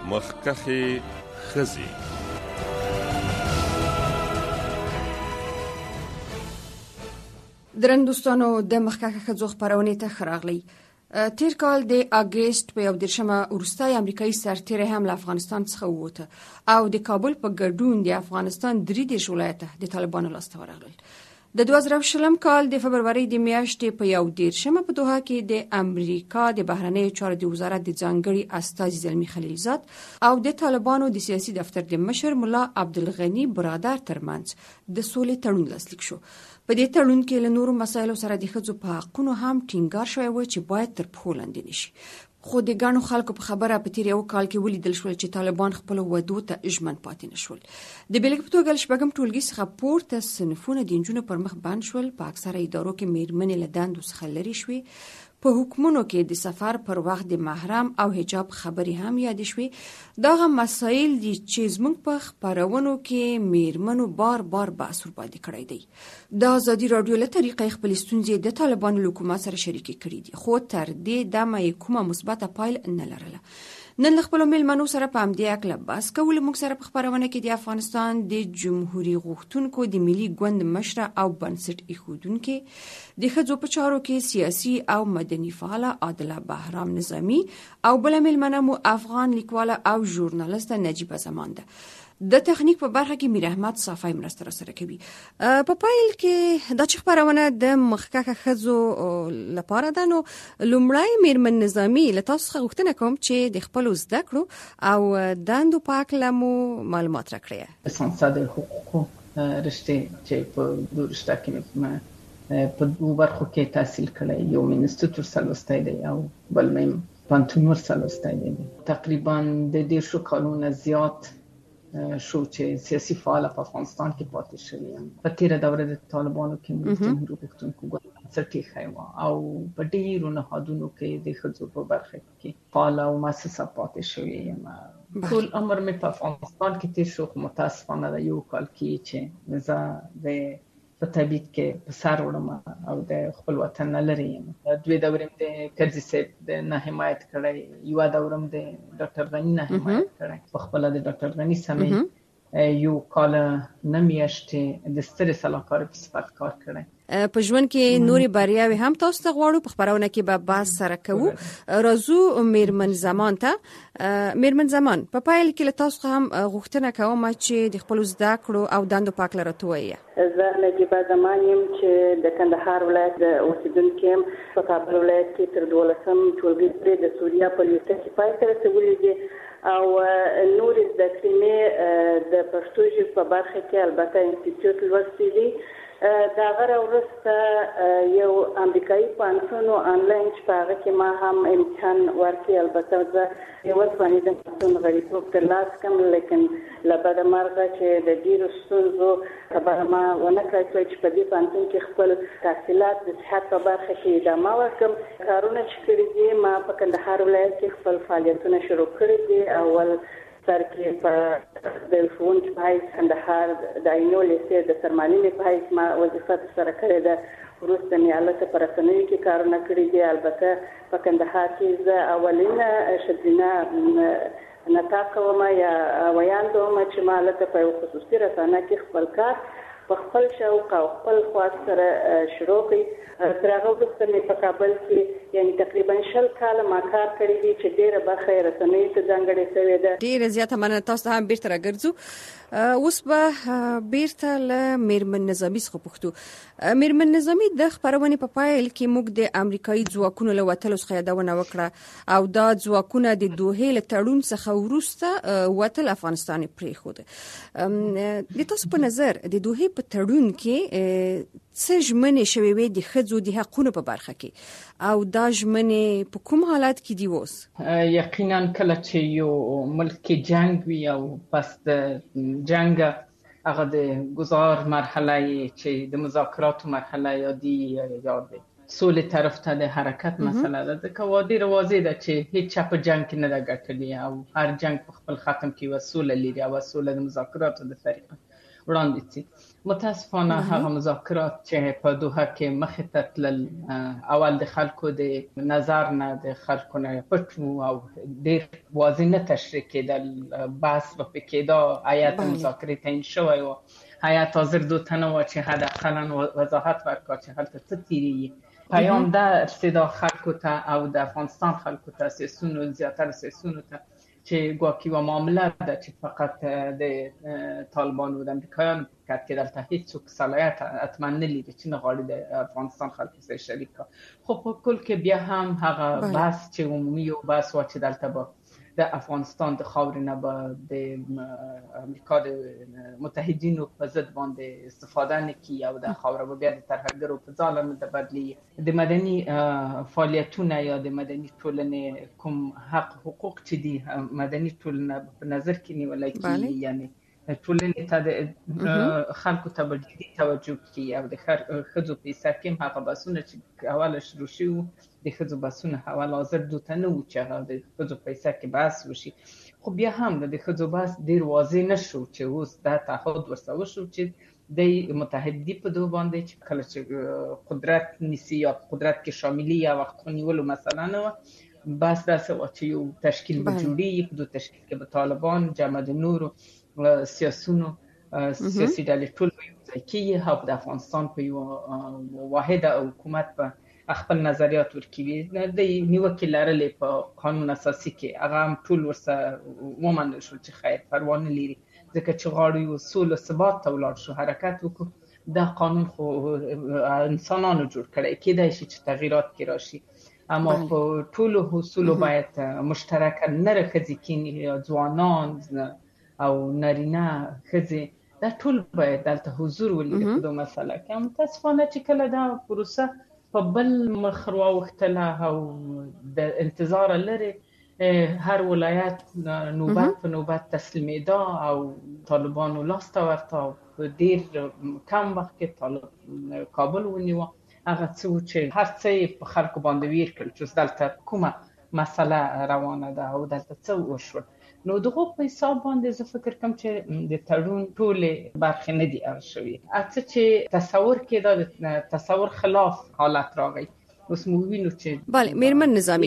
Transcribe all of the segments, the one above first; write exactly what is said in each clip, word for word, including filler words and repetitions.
مخکخې ښځې. درنو دوستانو، د مخکخه ښځو خپرونې ته ښه راغلی. تیر کال د اګست په یو دېرشمه وروستی امریکایي سرتیری هم له افغانستان څخه ووته او د کابل په ګډون د افغانستان درې دېرش ولایته د طالبانو لاسته ورغلل. د دوه زره شلم کال د فبروري د میاشتې په یو دېرشمه په دوحه کې د امریکا د بهرنیو چارو د وزارت د ځانګړي استازي زلمي خلیلزاد او د طالبانو د سیاسي دفتر د مشر ملا عبدالغني برادر ترمنځ د سولې تړون لاسلیک شو. په دې تړون کې له نورو مسایلو سره د ښځو په حقونو هم ټینګار شوی و چې باید تر پښو لاندې نشي. خو د ګڼو خلکو په خبره په تیر یو کال کې ولیدل شول چې طالبان خپل وعدو ته ژمن پاتې نشول. د بیلګې په توګه له شپږم ټولګي څخه پورته صنفونه د نجونو پر مخ بند شول. په اکثره ادارو کې میرمنې له دندو څخه لرې شوې. په حکمونو کې د سفر پر وخت د محرم او حجاب خبرې هم یاد شوې. داغه مسایل دي چې زموږ په خپرونو کې میرمنو بار بار بحث ورباندې کړی دی. د ازادي راډیو له طریقې خپل ستونزې د طالبانو له حکومت سره شریکې کړې دي، خو تر دې دمه یې کومه مثبته پایل نه لرله. نن له خپلو میلمنو سره په همدې هکله بحث کوو. موږ سره په خپرونه کې د افغانستان د جمهوري غوښتونکو د ملي ګوند مشره او بنسټ ایښودونکې، د ښځو په چارو کې سیاسي او مدني فعاله عادله بهرام نظامي او بله میلمنه مو افغان لیکواله او ژورنالیسته نجیبه زمان ده. د تخنیک په برخه کې میر احمد صافی مرسته را سره کوي. په پایل کې دا چې خپرونه د مخکخه ښځو لپاره ده، نو لومړی میرمن نظامي له تاسو څخه غوښتنه کوم چې د خپلو زده کړو او دندو په هکله مو معلومات راکړئ. سانسا د حقوقو رشتې چې په دوه رشته کې مې په دوه برخو کې تحصیل کړی، یو مې انسټیټیوټ ورسره دی او بل مې پوهنتون ورسره دی. تقریبا د دېرشو کالونو زیات شو چې سیاسي فعال په افغانستان کې پاتې شوی یم. په تیره دوره د طالبانو کې موږ جمهوریت غوښتونکو ګوند بنسټ ایښی او په ډیرو نهادونو کې د ښځو په برخه کې فعال او مؤسسه پاتې شوی یم. ټول عمر مې په افغانستان کې تیر شو، خو متاسفانه د یو کال کې چې زه د په طبیعت کې په سر وړم او د خپل وطن نه لرې یم. دوی دورې د کرزي صاحب د نه حمایت کړی، یو دورم د ډاکټر غني نه حمایت کړی. په خپل د ډاکټر غني سمې یو کال نه میاشتې د ستر سلاکار په صفت کار کړی. په ژوند کې نوري بریاوي هم تاسو ته غواړو. په خبرونه کې به بحث سره کوو. راځو میرمن زمان ته. میرمن زمان، په پایل کې له تاسو هم غوښتنه کوم چې د خپل زده کړو او دندو په اړه راته ووایئ. زه نجیبه زمان یم چې د کندهار ولایت د اوسیدونکې یم. په کابل ولایت کې تر دولسم ټولګي د سوریا په لیسه کې پای ته رسولي دي او نورې زده کړې مې د پښتو ژبې په برخه کې البته انسټیټیوټ لوستی دی. دا غره ورسته یو امریکایي پوهنتون آنلاین چې په هغه کې ما هم امتحان ورکړی. البته زه یو ځواني د پښتون غړیتوب ترلاسه کړم، لیکن له بده مرغه چې د ډېرو ستونزو خبره ما ونه کړی چې په دې پوهنتون کې خپل تحصیلات د صحت په برخه کې ادامه ورکړم. کارونه چې کړي دي، ما په کندهار ولایت کې خپل فعالیتونه شروع کړي دي. اول سر کې په د ښوونکي په حیث کندهار د عینو لیسې د سرمالینې په حیث ما وظیفه ترسره کړې ده. وروسته مې هلته په رسنیو کې کارونه کړي دي. البته په کندهار کې زه اولینه ښځینه نطاق کوم یا ویانده وم چې ما هلته په یو خصوصي رسانه کې خپل کار په خپل شوق او خپل خواست سره شروع کړي. تر هغه وروسته مې په کابل کې یعنې تقریبا شل کاله ما کار کړی دي چې ډېره برخه یې رسنیو ته ځانګړې شوې ده. ډېره زیاته مننه. تاسو ته هم بیرته راګرځو. اوس به بیرته له میرمن نظامي څخه پوښتو. میرمن نظامي، د خپرونې په پایل کې موږ د امریکایي ځواکونو له وتلو څخه یادونه وکړه او دا ځواکونه د دوحې له تړون څخه وروسته وتل افغانستان یې پرېښود. د تاسو په نظر د دوحې په تړون کې څه ژمنې شوې وې د ښځو د حقونو په برخه کې او دا ژمنې په کوم حالت کې دي اوس؟ یقینا کله چې یو ملک کې جنگ وي او پس د جنگ هغه د گذار مرحله چې د مذاکراتو مرحله یادی یا د سولې طرف ته د حرکت مسئله ده. ځکه ډېره واضح ده چې هیڅ چا په جنگ کې نه ده ګټلې او هر جنگ په خپل ختم کې یوه سوله لري او سوله د مذاکراتو د طریقه. وړاندې شي. متاسفانه هغه مذاکرات چې په دوحه کې مخې ته تلل اول د خلکو د نظر نه د خلکو نه پټ او ډېر واضح نه تشریح کېدل. بحث به پکې کېده، هیات مذاکرې تعیین شوی و، هیات حاضر دو تنه و چې حداقل وضاحت ورکړي چې هلته څه تیریږي. پیام دا رسېده خلکو ته او د افغانستان خلکو ته، سیاسیونو زیاتره سیاسیونو ته، چې ګواکې یوه معامله ده چې فقط د طالبانو د امریکایانو په کار کې دلته هېڅوک صلاحیت حتما نه لري چې نه غواړي د افغانستان خلکو سره شریک کړي. خو په کل کې بیا هم هغه بحث چې عمومي یو بحث و چې دلته به د افغانستان د خاورې نه به د امریکا د متحدینو په ضد باندې استفاده نه کړي او د خاوره به بیا د ترهګرو په ځاله نه د بدلېږي. د مدني فعالیتونه یا د مدني ټولنې کوم حق حقوق چې دي مدني ټولنه په نظر کې نیولای کېږي، یعنی ټولنې ته د خلکو ته به جدي توجه کړي او د ښځو په حصه کې هم هغه بحثونه چې اوله شروع شوي وو د ښځو بحثونه اول حاضر دوته نه وو چې هغه د ښځو په حصه کې بحث وشي. خو بیا هم د ښځو بحث ډېر واضح نه شو چې اوس دا تعهد ورسره وشو چې د متحدي په دوه باندې چې کله چې قدرت نیسي یا قدرت کې شاملي یا وخت نیولو مسله نه وه، بحث داسې وه چې یو تشکیل به جوړېږي، په دو تشکیل کې به طالبان، جمع د نورو سیاسونو سیاسي ډلې ټول به یو ځای کېږي او د افغانستان په یو واحده حکومت به خپل نظریات ورکوي. د نیوکې لرلې په قانون اساسي کې هغه هم ټول ورسره ومنل شو چې خیر پروا نه لري، ځکه چې غواړو یو سوله ثبات ته ولاړ شو، حرکت وکړو. دا قانون خو انسانانو جوړ کړی، کېدای شي چې تغییرات کې راشي، اما په ټولو اصولو باید مشترکه نر ښځې کېني، ځوانان او نارینه ښځې، دا ټول باید دلته حضور ولري په دو مسله کې. متاسفانه چې کله دا پروسه په بل مخ راوختله او د انتظار لري هر ولایت نوبت په نوبت تسلیمېده او طالبانو لاس ته ورته په ډېر کم وخت کې طالب کابل ونیوه. هغه څه و چې هر څه یې په خلکو باندې ویر کړل چې دلته کومه مسله روانه ده او دلته څه وشول. نو دغه په حساب باندې زه فکر کوم چې د تړون ټولې برخې نه دي اړ شوي. څه چې تصور کېده د تصور خلاف حالت راغی. اوس مو وینو چې بله میرمن نظامي،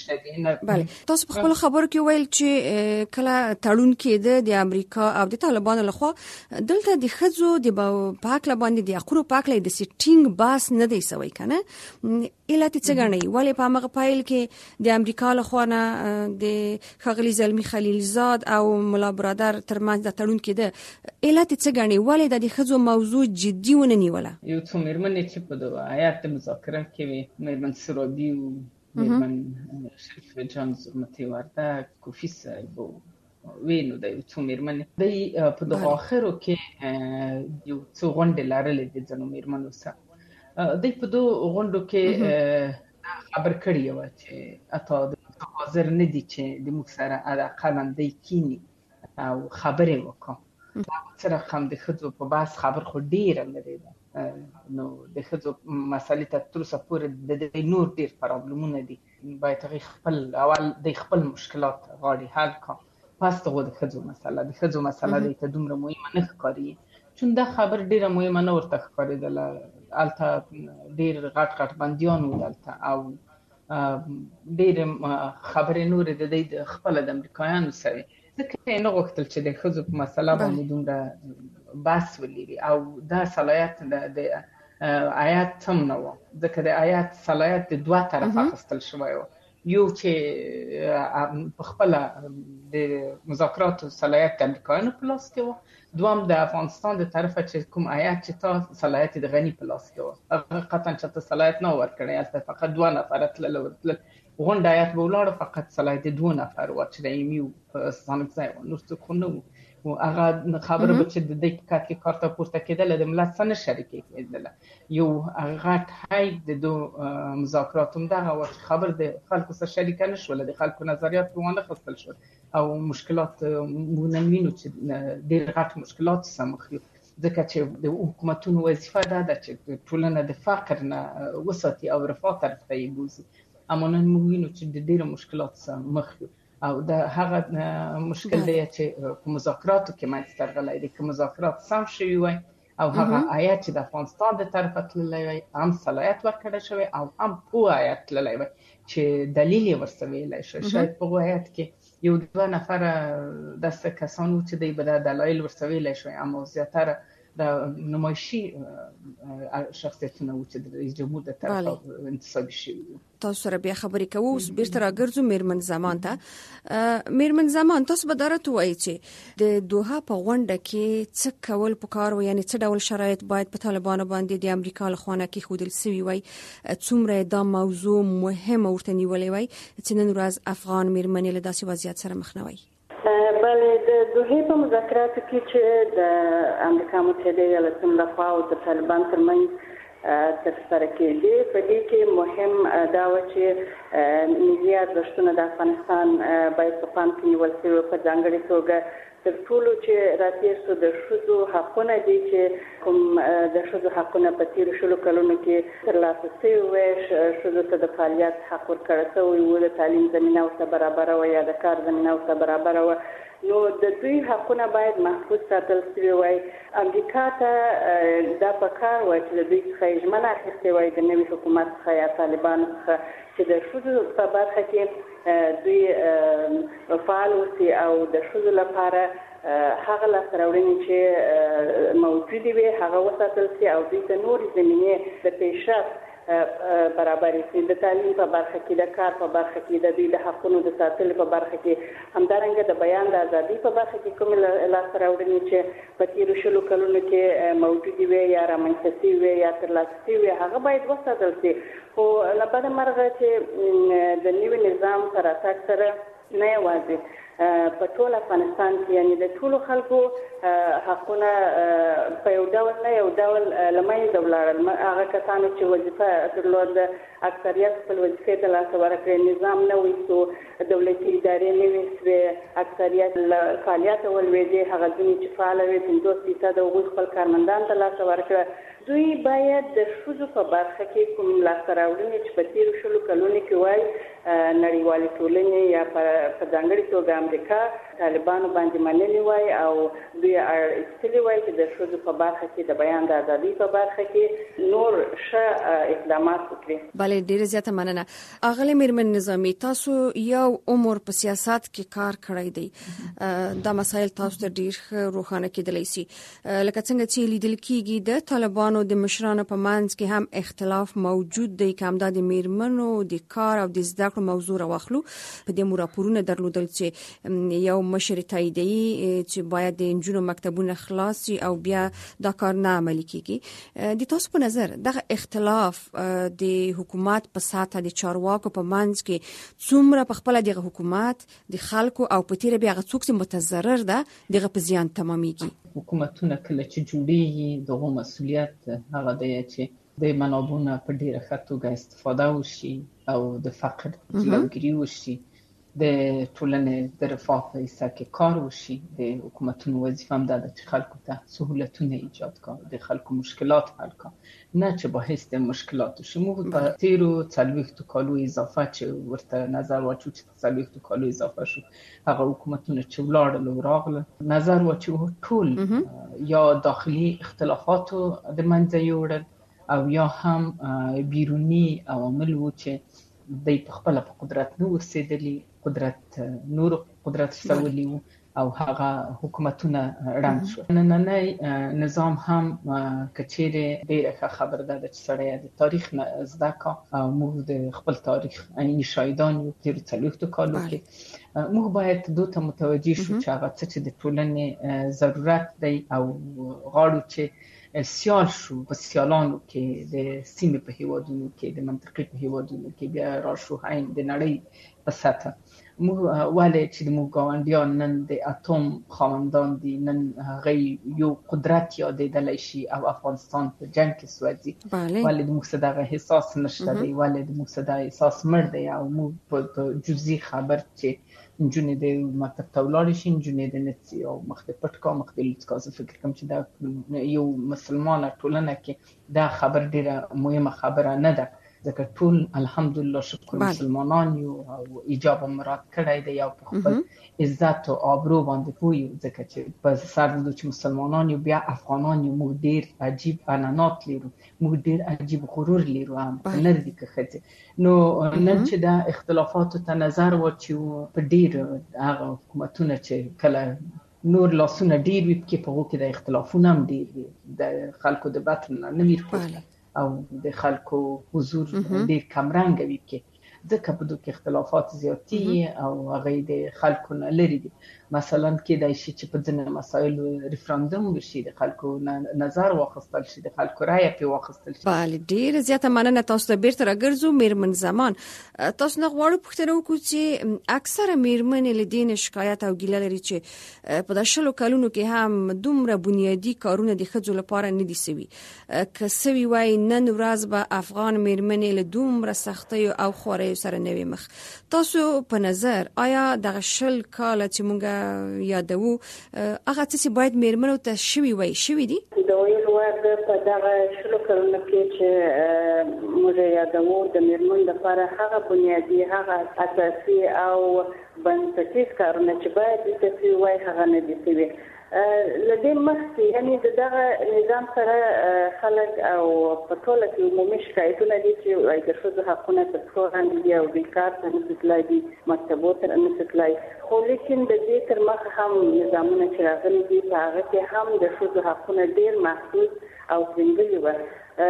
بله تاسو په خپل خبرو کې ویل چې کله تړون کېده د امریکا او د طالبانو لخوا، دلته د ښځو د پاکله باندې د حقونو پاکله د سټینګ باس نه دی سوی کنه. علت څه ګڼئ؟ ولې په همغه پیل کې د امریکا لخوا نه د ښاغلي زلمي خلیلزاد او ملا برادر ترمنځ د تړون کېده، علت څه ګڼئ؟ ولې د ښځو موضوع جدي ونه نیوله؟ یو څو مېرمنې چې په دغه هیات مذاکره کې وې، میرمن سرابی و میرمن شریف جان زرمتی وردک، کوفی صاحب و وینو د یو څو مېرمنې دی په دغه آخرو کې یو څو غونډې لرلې د ځینو مېرمنو سره. دی په دو غونډو کې خبر کړی وه چې حتی حاضر نه دي چې د موږ سره حداقل دی کینی او خبرې وکړو. سره هم د ښځو په بحث خبر خو ډېره لرې ده، نو د ښځو مسلې ته تر اوسه پورې د دې نور ډېر پرابلمونه دي، باید هغې خپل اول د خپل مشکلات غواړي حل کړه، پس دغه د ښځو مسله د ښځو مسله دی ته دومره مهمه نه ښکاري، چون دا خبر ډېره مهمه نه ورته ښکارېدله. هلته ډېر غټ غټ بندیان وو دلته او ډېرې خبرې نورې د دوی د خپله د امریکایانو سره، ځکه یې نه غوښتل چې د ښځو په مسله باندې دومره بحث ولري او دا صلاحیت د هیات هم نه وه، ځکه د هیات صلاحیت د دوه طرفه اخیستل شوی و. یو چې په خپله د مذاکراتو صلاحیت د امریکایانو په لاس کې وه، دوم د افغانستان د طرفه چې کوم هیات چې تا صلاحیت د غني په لاس کې وه. حقیقتا چې ته صلاحیت نه ورکړی، هلته فقط دوه نفره تلل ورتلل، غونډه هیات به ولاړو، فقط صلاحیت د دوه نفر وه چې د ایم یو په ستانکځای وه، نور څوک خو نه وو. هغه خبره به چې د دې په کار کې کار ته پورته کېدله د ملت سره نه شریکې کېدله. یو غټ هایډ د دو مذاکراتو همدغه وه چې خبر د خلکو سره شریکه نه شوله، د خلکو نظریات به وانه خیستل شول او مشکلات موږ نن وینو چې ډېر غټ مشکلات سره مخ یو، ځکه چې د حکومتونو وظیفه دا ده چې ټولنه د فقر نه وساتي او رفاه طرف ته یې بوځي، اما نن موږ وینو چې د ډېرو مشکلات سره مخ یو او د هغه مشکل دی چې په مذاکراتو کې منځته راغلی دی که مذاکرات سم شوي وای او هغه آیت چې د افغانستان د طرفه تللی وای هم صلاحیت ورکړی شوی او هم پوه آیت تللی وای چې دلیل یې ورسره ویلی شوی شاید په هغو آیت کې یو دوه نفره داسې کسان وو چې دوی به دا دلایل ورسره ویلی شوی اما زیاتره د نمایشي شخصیتونه وو چې د رئیس جمهور د طرفه انتصابي شوي وو. تاسو سره بیا خبرې کوو. اوس بیرته راګرځو میرمن زمان ته. میرمن زمان، تاسو به دا راته وایئ چې د دوحه په غونډه کې څه کول پکار وو، یعنې څه ډول شرایط باید په طالبانو باندې د امریکا له خوا نه کېښودل سوي وای، څومره دا موضوع مهمه ورته نیولې وای چې نن ورځ افغان میرمنې له داسې وضعیت سره مخ نه وای؟ بله، د دوحې په مذاکراتو کې چې د امریکا متحده ایالتونو لخوا او د طالبان ترمنځ ترسره کېدې، په دې کې مهم دا و چې ملي ارزښتونه د افغانستان باید په پام کې نیول شوي، په ځانګړې توګه تر ټولو چې راتېر سو د ښځو حقونه دي چې کوم د ښځو حقونه په تېرو شلو کلونو کې ترلاسه شوي وی، ښځو ته د فعالیت حق ورکړی شوی و، د تعلیم زمینه ورته برابره وه یا د کار زمینه ورته برابره وه، نو د دوی حقونه باید محفوظ ساتل شوي وای. امریکا ته دا پکار وای چې د دوی څخه یې ژمنه اخیستې وای د نوي حکومت څخه یا طالبانو څخه چې د ښځو په برخه کې دوی فعال اوسي او د ښځو لپاره هغه لاسته راوړنې چې موجودې وي هغه وساتل شي او دوی ته نورې زمینې د پیشرفت برابرې شي، د تعلیم په برخه کې، د کار په برخه کې، د دوی د حقونو د ساتلو په برخه کې، همدارنګه د بیان د ازادۍ په برخه کې کومې لاسته راوړنې چې په تېرو شلو کلونو کې موجودې وي یا رامنځته شوي وي یا ترلاسه شوي وي هغه باید وساتل شي. خو له بده مرغه چې د نوي نظام په راتګ سره نه یوازې په ټول افغانستان کې یعنی د ټولو خلکو حقونه په یو ډول نه یو ډول له منځه ولاړل. هغه کسانو چې وظیفه درلوده اکثریت خپل وظیفې ته لاسه ورکړې، نظام نه ویستو، دولتي ادارې نه ویستوې، اکثریت له فعالیته ولوېدې، هغه ځینې چې فعاله وې پنځوس فیصده هغوی خپل کارمندانو ته لاسه ورکړه. دوی باید د ښځو په برخه کې کوم لاسته راوړنې چې په تېرو شلو کلونو کې وای نړیوالې ټولنې یا په ځانګړې توګه امریکا طالبانو باندې منلې وای او دوی ایستلي وای چې د ښځو په برخه کې د بیان د ازادۍ په برخه کې نور ښه اقدامات وکړي. بله، ډېره زیاته مننه. اغلې میرمن نظامي، تاسو یو عمر په سیاست کې کار کړی دی، دا مسایل تاسو ته ډېر ښه روښانه کېدلی سي. لکه څنګه چې لیدل کېږي د طالبانو د مشرانو په منځ کې هم اختلاف موجود دی، که همدا د میرمنو د کار او د زده کړو موضوع راواخلو. په دې مو راپورونه درلودل چې یو مشر تاییدوي چې باید د نجونو مکتبونه خلاص شي او بیا دا کار نه عملي کېږي. د تاسو په نظر دغه اختلاف د حکومت په ساته د چارواکو په منځ کې څومره په خپله دغه حکومت د خلکو او په تیره بیا هغه څوک چې متضرر ده دغه په زیان تمامیږي؟ حکومتونه کله چې جوړیږي دغه مسؤلیت هغه دی چې د منابعو په ډیره ښه توګه استفاده وشي او د فقر جلوګیري وشي، د ټولنې د رفاه په حصه کې کار وشي. د حکومتونو وظیفه هم دا ده چې خلکو ته سهولتونه ایجاد کړي، د خلکو مشکلات حل کړي، نه چې باعث د مشکلاتو شي. موږ په تیرو څلوېښتو کالو اضافه چې ورته نظر واچو چې په څلوېښتو کالو اضافه شو، هغه حکومتونه چې ولاړل او راغله نظر واچو ټول یا داخلي اختلافاتو د منځه یوړل او یا هم بیرونی عوامل وو چې دوی په خپله په قدرت نه اوسېدلي، قدرت نور قدرت شتولی وو او هغه حکومتونه ړنګ شو. نننی نظام هم که چیرې ډېره ښه خبره ده چې سړی د تاریخ نه زده کړه او موږ د خپل تاریخ عیني شاهدان یو تېرو څلوېښتو کالو کې. موږ باید دو ته متوجه شو چې هغه څه چې د ټولنې ضرورت دی او غواړو چې سیال شو په سیالانو کې د سیمې په هیوادونو کې، د منطقې په هیوادونو کې، بیا راشو هین د نړۍ په سطح. موږ ولې چې موږ ګاونډیان نن د اتوم خاوندان دي، نن هغه یو قدرت یادېدلی شي او افغانستان په جنګ کې سوځي، ولې د موږ څه دغه احساس نشته دی، ولې د موږ څه دا احساس مړ دی او موږ په جزئي خبر چې نجونې د مکتب ته ولاړې شي، نجونې د نڅي او مخ د پټ کا مخ د لوڅ کا. زه فکر کوم چې دا یو مسلمانه ټولنه کې دا خبر ډېره مهمه خبره نه ده ځکه ټول الحمدلله شکر مسلمانان یو او ایجاب مراد کړی دی او په خپل عزت او آبرو باندې پوي ځکه چې په سر د چې مسلمانان یو بیا افغانان یو موږ ډیر عجیب عنعنات لرو موږ ډیر عجیب غرور لرو هم نه دي که ښځې نو نن چې دا اختلافاتو ته نظر واچوو په ډیر هغه حکومتونه چې کله نور لاسونه ډیر وي کې په هغو کې د اختلافونه هم ډیر وي د خلکو د بطن نه نه وي او د خلکو حضور ډیر کمرنګه وي کې ځکه په دوی کې اختلافات زیاتی او هغه د خلکو نه لري دي مثلا کېدای شي چې په ځینې مسایلو ریفرندوم وشي د خلکو نظر واخیستل شي د خلکو رایه پرې واخیستل شي. بله ډېره زیاته مننه. تاسو ته بیرته راګرځو. میرمن زمان تاسو نه غواړو پوښتنه وکړو چې اکثره میرمنې له دې نه شکایت او ګیله لري چې په دې شلو کلونو کې هم دومره بنیادي کارونه د ښځو لپاره نه دي سوي که سوي وای نن ورځ به افغان میرمنې له دومره سختیو او خوارۍ سره نه وي مخ. تاسو په نظر آیا دغه شل کاله چې مونږ یادوو هغه څه چې باید میرمنو ته شوي وای شوي دي؟ د ویلو وړ په دغه شلو کلونو کې چې موږ یادوو د میرمنو لپاره هغه بنیادي هغه اساسي او بنسټیز کارونه چې باید د سوي وای هغه نه دي سوي. لدې مخکې یعنی د دغه نظام سره خلک او په ټوله کې عمومي شکایتونه دي چې د ښځو حقونه تر پښو لاندې دي او بیکار ته نشي تللی دي مکتبو ته نشي تللی خو لیکن د دې تر مخه هم نظامونه چې راغلي دي په هغه کې هم د ښځو حقونه ډېر محدود او ځنګلي وو.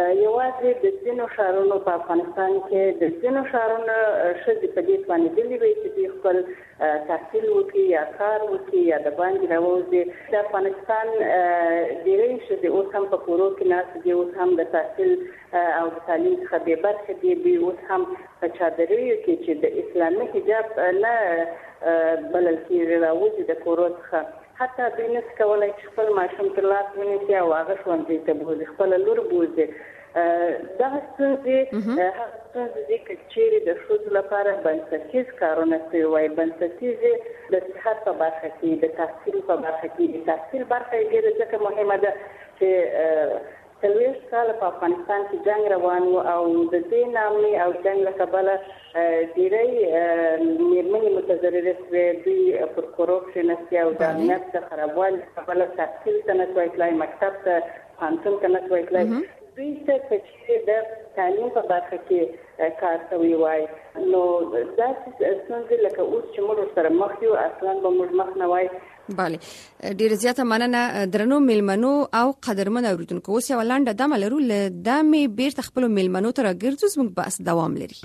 یوازې د ځینو ښارونو په افغانستان کې د ځینو ښارونو ښځې په دې باندې وي چې دوی خپل تحصیل وکړي یا کار وکړي یا د باندې راوځي. د افغانستان ډېرې ښځې اوس هم په کورو کې ناستې دي، اوس هم د تحصیل او د تعلیم څخه بې برخې دي. دوی اوس هم په چادریو کې چې د اسلامي حجاب نه بلل کېږي راوځي د کورو څخه. حتی دوی نشي کولی چې خپل ماشوم تر لاس ونیسي او هغه ښوونځي ته بوځي، خپله لور بوځي. دغه ستونزې هغه ستونزې دي که چیرې د ښځو لپاره بنسټیز کارونه سوي وای، بنسټیز د صحت په برخه کې، د تحصیل په برخه کې. د تحصیل برخه یې ډېره ځکه مهمه ده چې څلوېښت کاله په افغانستان کې جنګ روان و او د دې نامې او جنګ له کبله ډېری میرمنې متضررې شوې. دوی پر کورپشن او د امنیت د خرابوالي له کبله تحصیل ته نه شوی تللی، مکتب ته پوهنتون ته نه شوی تللی. دوی ته که چیرې د تعلیم په برخه کې کار کوي وای نو داسې ستونزې لکه اوس چې موږ ورسره مخ یو اصلا به موږ مخ نه وای. بله ډیره زیاته مننه درنو میلمنو او قدرمن اوریدونکو. اوس یو لنډه دمه لرو، له دمې بیرته خپلو میلمنو ته راګرځو، زموږ بحث دوام لري.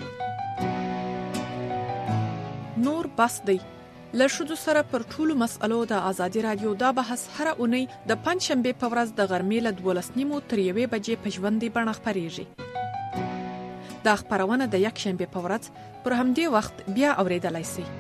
نور بس دی له ښځو سره پر ټولو مسئلو د ازادي رادیو دا بحث هره اونۍ د پنځ شنبې په ورځ د غرمې له دولس نیمو تر یوې بجې په ژوندۍ بڼه خپرېږي. دا خپرونه د یک شنبې په ورځ پر همدې وخت بیا اورېدلی شئ.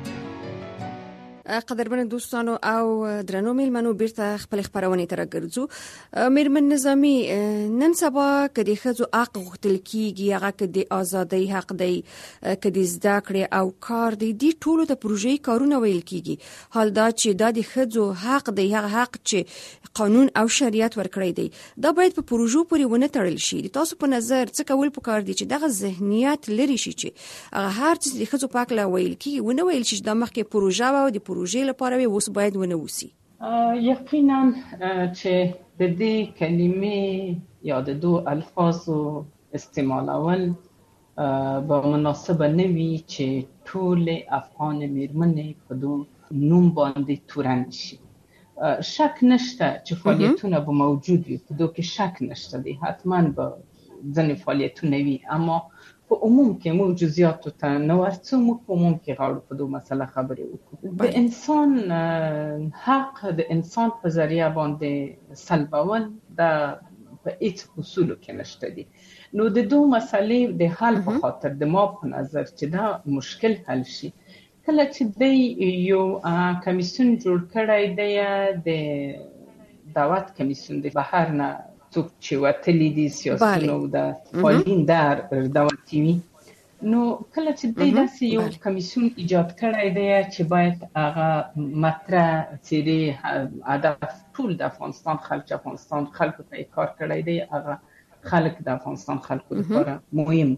قدرمن دوستانو او درنو میلمنو بیرته خپل خبرونه تر راګرځو. میرمن نظامی، نن سبا کدي ښځو حق غوښتل کیږي، هغه کدي ازادي حق دی، کدي زده کړې او کار دی، دي ټولو ته پروژې کارونه ویل کیږي. حال دا چې دا د ښځو حق دی، هغه حق چې قانون او شریعت ورکړی دی، دا باید په پروژو پورې ونه تړل شي. تاسو په نظر څه کول پکار دي چې دغه ذهنیت لري شي چې هغه هر څه د ښځو پاک لا ویل کیږي ونه ویل شي د مخکې پروژه او د پروژې لپاره وي اوس باید ونه وسی؟ یقینا چې د دې کلمې یا د دوه الفاظو استعمالول به مناسبه نه وي چې ټول افغان میرمنې په دوه نوم باندې تورن شي. شک نشته چې فعالیتونه به موجود وي، په دوه کې شک نشته دی، حتما به ځینې فعالیتونه وي، اما په عموم کې موږ جزئیاتو ته نه ورځو. موږ په عموم کې غواړو په دوه مسله خبرې وکړو. د انسان حق د انسان په ذریعه باندې سلبول دا په هیڅ اصولو کې نشته دي. نو د دوه مسلې د حل په خاطر د ما په نظر چې دا مشکل حل شي، کله چې دی یو کمیسیون جوړ کړی دی، د دعوت کمیسیون د بهر نه څوک چې وتلي دي سیاستونو د فعالین در دعوتي وي، نو کله چې دی داسې یو کمیسیون ایجاد کړی دی چې باید هغه مطرح څیرې هدف ټول د افغانستان خلک، افغانستان خلکو ته کار کړی دی، هغه خلک د افغانستان خلکو لپاره مهم دي.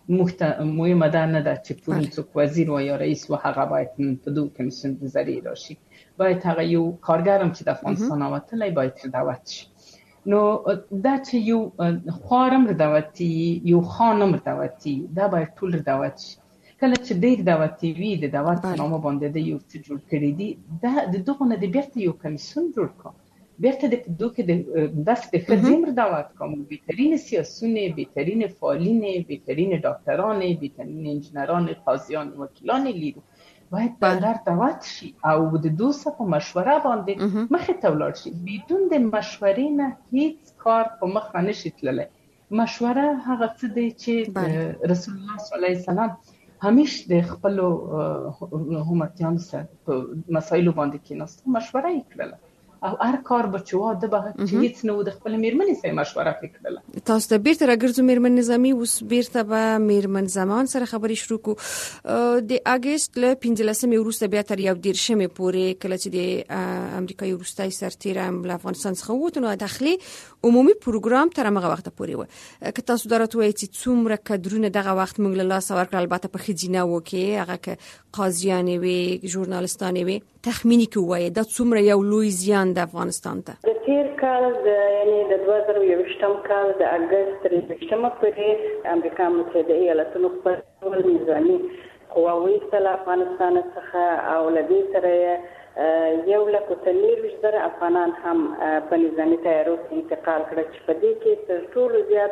مهمه ده نه ده چې پوری څوک وزیر و یا رئیس و هغه باید په دوه کمیسیون وزاري راشي. باید هغه یو کارګرم چې د افغانستان اوتلای باید دعوت شي. نو دا چې یو خوارم دعوتي یو خانم دعوتي دا باید ټول دعوت شي. کله چې ډیر دعوتي وي د دعوت نامه باندې د یو څه جوړ کړی دي دا د دغه نه د بیرته یو کمیسیون جوړ کړ. بیرته د دوه کې د داس د خدمت دعوت کوم بهترین سیاسيونه، بهترین فعالین، بهترین ډاکټران، بهترین انجنیران، قاضیان، وکیلان لیدو باید بهر دعوت شي او د دوسه په مشوره باندې مخه ته ولاړ شي. بدون د مشورې نه هیڅ کار په مخ نه شي تللی. مشوره هغه څه دی چې رسول الله صلی الله علیه وسلم همیشه د خپل حکومتیانو سره په مسایلو باندې کېناست، مشوره یې کړله او هر کار بچو د به چې هیڅ نو د خپل میرمنې سره مشوره وکړله. تاسو ته بیرته راګرځو میرمن نظامی، اوس بیرته به میرمن زمان سره خبرې شروع کو. د اگست له پنځلسمې وروسته بیا تر یو دیرشمې پورې کله چې د امریکایي وروستي سرتیره له افغانستان څخه ووت نو داخلي عمومي پروګرام تر هغه وخت پورې و. که تاسو درته وایي چې څومره کډرونه دغه وخت موږ له لاس ورکړل، البته په خزینه وکي هغه ک قاضیان وي، ژورنالستان وي، تخمینی کوي دا څومره یو لوی زیان د افغانستان ته. د تیر کال د یعنی د دوه زره یوویشتم کال د اگست تر یوویشتمه پورې امریکا متحده ایالاتونو خپل نظامي قواوی سره افغانستان څخه او لدې سره یو لک او څلوېښت زره افغانان هم په نظامي تیارو کې انتقال کړل چې په دې کې تر ټولو زیات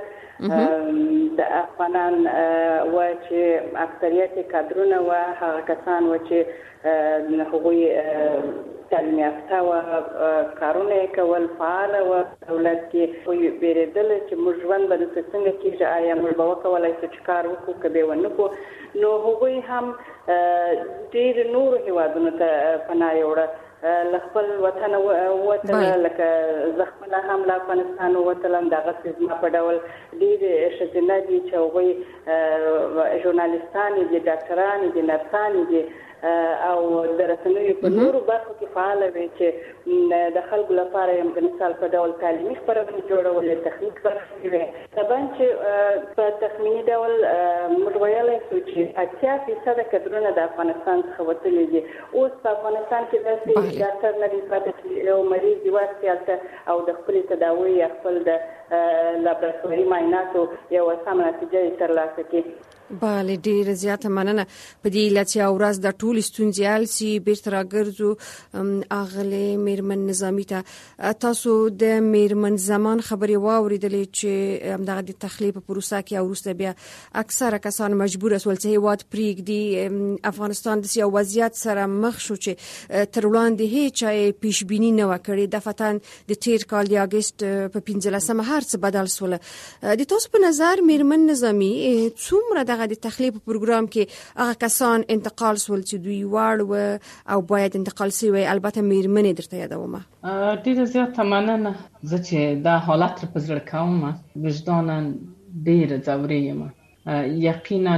د افغانان و چې اکثریت کادرونه و هغه کسان و چې هغوی تعلیم یافته و کارونه کول فعال و دولت کې وي بیرېدل چې موږ ژوند به د څنګه کېږي، آیا موږ به وکولای شو چې کار وکړو که به ونه کړو. نو هغوی هم ډېر نورو هېوادونو ته پناه یوړه، له خپل وطن ووتله، لکه زه خپله هم له افغانستان ووتلم. دغسې زما په ډول ډېرې ښځینه دي چې هغوی ژورنالستانې دي، ډاکټرانې دي، نرسانې دي او د رسنیو په نورو برخو کې فعاله وي چې د خلکو لپاره یم د مثال په ډول تعلیمي خپرونې جوړولې، تخنیک برخې وي. طبعا چې په تخمیني ډول موږ ویلی شو چې اتیا فیصده کډرونه د افغانستان څخه وتلي دي. اوس په افغانستان کې داسې ډاکټر نه دی پاتې چې یو مریض یوازې هلته او د خپلې تداوۍ یا خپل د لابراتواري معایناتو یوه سمه نتیجه یې ترلاسه کړي. بله، ډیره زیاته مننه. په دې لچې ورځ د ټول ستونزې حل سي. بیرته راګرځو اغلې میرمن نظامی ته. تاسو د میرمن زمان خبرې واوریدلې چې همدغه د تخلیه په پروسه کې او وروسته بیا اکثره کسان مجبور شول چې هیواد پرېږدي. افغانستان د یو وضعیت سره مخ شو چې تر وړاندې هیڅ پیش بینی نه وکړي. د فتن د تیر کال د اگست په پنځلسمه هر څه بدل سول. د تاسو په نظر میرمن نظامی څومره د د تخلیه په پروګرام کې هغه کسان انتقال سول چې دوی واړ و او باید انتقال شي، البته میرمنې درته یادوم. ډیره زیاته مننه. زه چې دا حالت په زړه کوم وجدانا ډیره ځوري یم. یقینا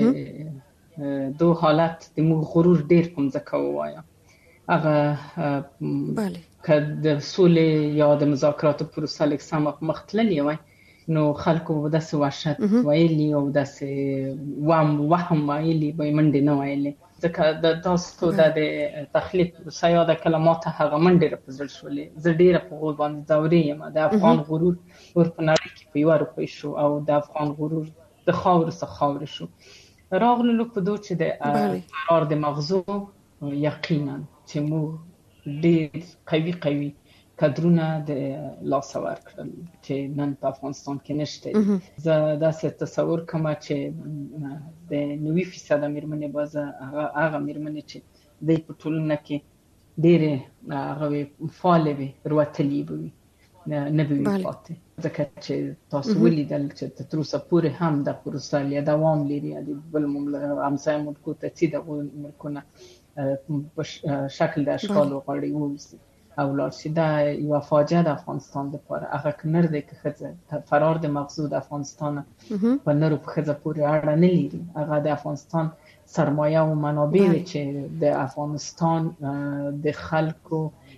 چې دو حالت د موږ غرور ډیر کوم ځکه وایم هغه بله که د سولې یا د مذاکراتو پروسه لیک سم مختللی وای نو خلکو داسې وحشت ویلي او داسې وهم وهم ویلي به منډې نه ویلي. ځکه د تاسو د تخلیق پروسه یا د کلماتو هغه منډې را په زړه شولې. زه ډېره په هغوی باندې ځوري یم. د افغان غرور ور په نړۍ کې په یوه روپۍ شو او د افغان غرور د خاورو څخه خاورې شو. راغللو په دو چې د فرار د مغزو یقینا چې موږ ډېر قوي قوي کادرونه د لاس ورکړل چې نن په افغانستان کې نشته. زه داسې تصور کوم چې د نوي فیصد میرمنې بازه هغه میرمنې چې د په ټولنه کې ډېرې هغه فعالې وي وروتلې به وي نه به وي پاتې. ځکه چې تاسو ولیدل چې تر اوسه پورې هم د پروسه یا دوام لري د بل همسایه ملکو ته چې دغه ملکونه په شکل د اشکالو غړي ووسي او لارشي. دا یو فاجعه د افغانستان لپاره. هغه کنر دی که ښځه فرار د مغزو د افغانستان په نرو په ښځه پورې اړه نه لري. هغه د افغانستان سرمایه او منابع چې د افغانستان د خلکو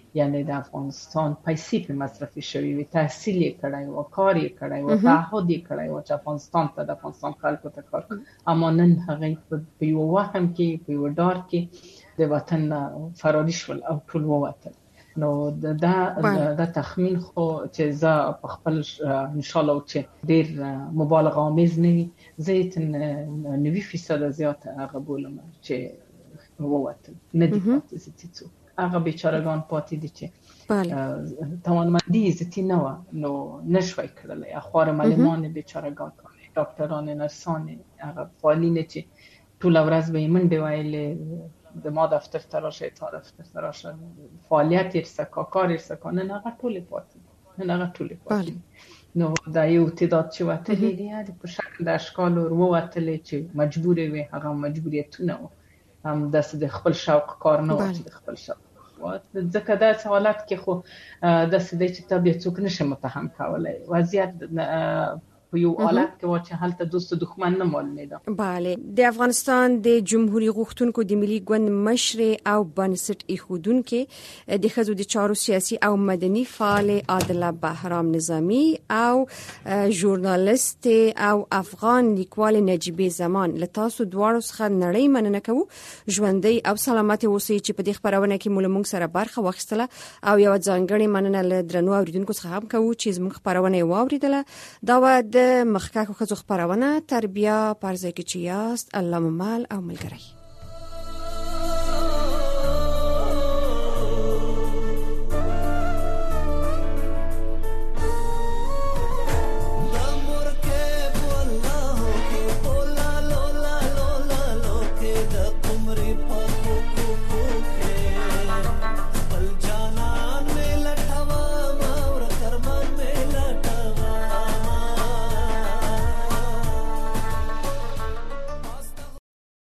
یعنی د افغانستان پیسې په مصرفي شوی وي، تحصیل یې کړی و، کار یې کړی و، تعهد یې کړی و چې افغانستان ته د افغانستان خلکو ته کار کوي، اما نن هغه په یو وهم کې په یو ډار کې د وطن فراری شول او ټول ووتل. نو دا دا تخمین خو چې زه په خپل ان شاء الله چې ډیر مبالغه آمیز نه وي، زه ته نوي فیصد زیات هغه بولم چې ووتل نه دي پاتې ځي. هغه بیچارهګان پاتې دي چې توانمندي عزتي نه و، نو نشوي کړل. اخوار معلمان بیچارهګان، ډاکټران، نرسان، هغه فعالین چې ټول ورځ به منډه وایي د ما دفتر ته راشه، تا دفتر ته راشه، فعالیت یې سکا کار یې سکا، نه هغه ټول پاتې نه هغه ټول پاتې. نو دا یو تعداد چې وتلې دي په شکل د اشکال ورو وتلې چې مجبور وي، هغه مجبوریتونه هم د خپل شوق کار نه و چې د خپل شوق ځکه دا حالت کې خو د سده چې طبيعت څوک نشه متهم کولای. وضعیت په یو حالت کې و چې هلته دوست دښمن نه معلومېده. بله، د افغانستان د جمهوریت غوښتونکو د ملي ګوند مشر او بنسټ ایښودونکو د ښځو د چارو سیاسي او مدني فعال عادله بهرام نظامی او ژورنالیست او افغان لیکوال نجیبه زمان له تاسو دواړو څخه نړۍ مننه کوو. ژوندۍ او سلامت اوسئ چې په دې خبرونه کې مولمنګ سره برخه واخیستله، او یو ځانګړې مننه له درنو اوریدونکو څخه هم کوو چې زموږ خبرونه واوریدله. دا و د مخکاکو ښځو خبرونه تربیه پرځای کې چې یاست. الله ممال او ملګری.